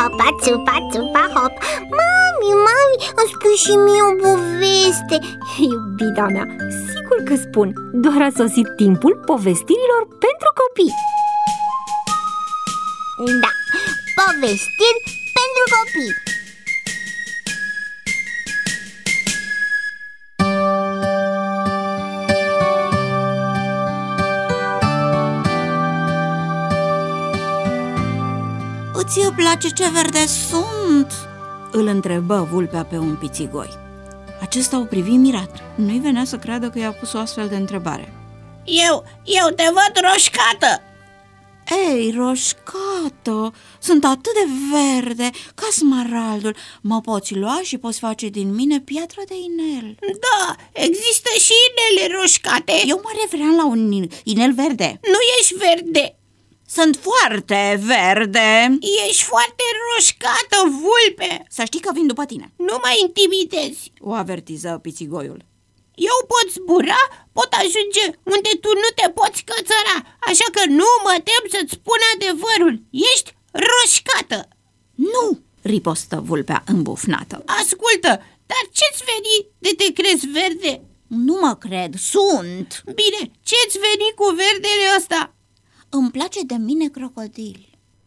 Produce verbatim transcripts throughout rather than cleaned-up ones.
țupa, țupa, țupa, hop. Mami, mami, îmi spui și mie o poveste. Iubita mea, sigur că spun. Doar a sosit timpul povestirilor pentru copii. Da, povestiri pentru copii. Ție place ce verde sunt? Îl întrebă vulpea pe un pițigoi. Acesta o privi mirat. Nu-i venea să creadă că i-a pus o astfel de întrebare. Eu, eu te văd roșcată. Ei, roșcată, sunt atât de verde ca smaraldul. Mă poți lua și poți face din mine piatră de inel. Da, există și inele roșcate. Eu mă refeream la un inel verde. Nu ești verde. Sunt foarte verde. Ești foarte roșcată, vulpe. Să știi că vin după tine. Nu mă intimidezi, o avertiză pițigoiul. Eu pot zbura, pot ajunge unde tu nu te poți cățăra, așa că nu mă tem să-ți spun adevărul. Ești roșcată. Nu, ripostă vulpea îmbufnată. Ascultă, dar ce-ți veni de te crezi verde? Nu mă cred, sunt. Bine, ce-ți veni cu verdele ăsta? Îmi place de mine crocodil.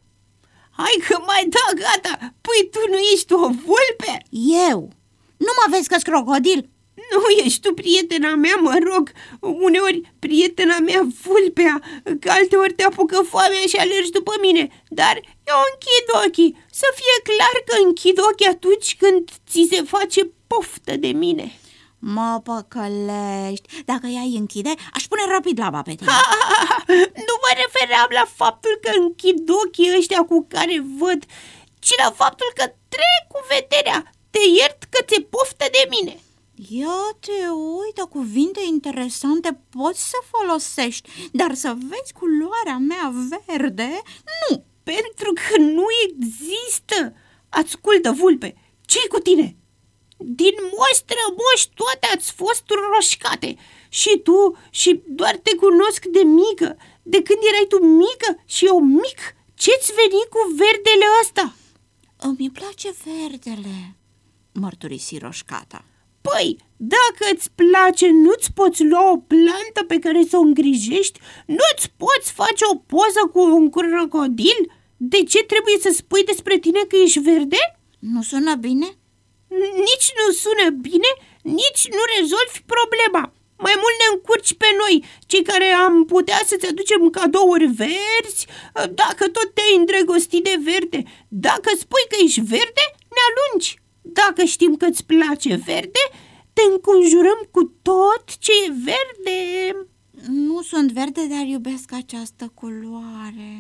Hai că mai da gata. Păi tu nu ești o vulpe? Eu? Nu mă vezi că-s crocodil? Nu ești tu prietena mea, mă rog. Uneori prietena mea vulpea, că alteori te apucă foamea și alergi după mine. Dar eu închid ochii. Să fie clar că închid ochii atunci când ți se face poftă de mine. Mă păcălești. Dacă ea-i închide, aș pune rapid laba pe tine. Ha, ha, ha. Nu mă refeream la faptul că închid ochii ăștia cu care văd, ci la faptul că trec cu vederea. Te iert că ți-e poftă de mine. Ia te uită, cuvinte interesante poți să folosești, dar să vezi culoarea mea verde, nu. Pentru că nu există. Ascultă, vulpe, ce-i cu tine? Din moși strămoși toate ați fost roșcate. Și tu, și doar te cunosc de mică. De când erai tu mică și eu mic. Ce-ți veni cu verdele ăsta? Îmi place verdele, mărturisi roșcata. Păi, dacă îți place, nu-ți poți lua o plantă pe care să o îngrijești? Nu-ți poți face o poză cu un crocodil? De ce trebuie să spui despre tine că ești verde? Nu sună bine? Nici nu sună bine, nici nu rezolvi problema. Mai mult ne încurci pe noi, cei care am putea să-ți aducem cadouri verzi, dacă tot te-ai îndrăgostit de verde. Dacă spui că ești verde, ne alungi. Dacă știm că îți place verde, te înconjurăm cu tot ce e verde. Nu sunt verde, dar iubesc această culoare.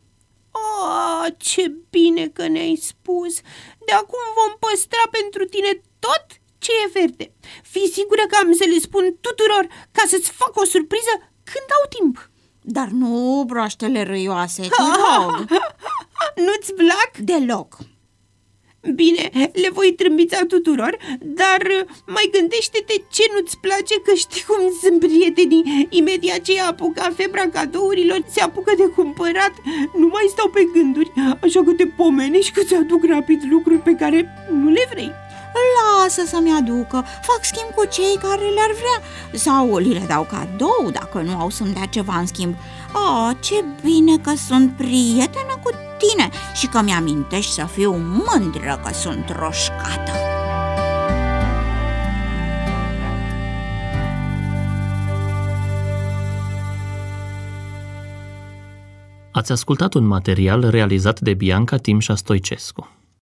Oh, ce bine că ne-ai spus! De acum vom păstra pentru tine tot ce e verde. Fii sigură că am să le spun tuturor ca să-ți fac o surpriză când au timp. Dar nu broaștele râioase, te rog. Nu-ți plac? Deloc. Bine, le voi trâmbița tuturor, dar mai gândește-te ce nu-ți place, că știi cum sunt prietenii. Imediat ce i-a apucat febra cadourilor, se apucă de cumpărat. Nu mai stau pe gânduri, așa că te pomenești că ți-aduc rapid lucruri pe care nu le vrei. Lasă să-mi aducă, fac schimb cu cei care le-ar vrea sau li le dau cadou dacă nu au să-mi dea ceva în schimb. Oh, ce bine că sunt prietenă cu tine și că mi-amintești să fiu mândră că sunt roșcată. Ați ascultat un material realizat de Bianca Timșa Stoicescu.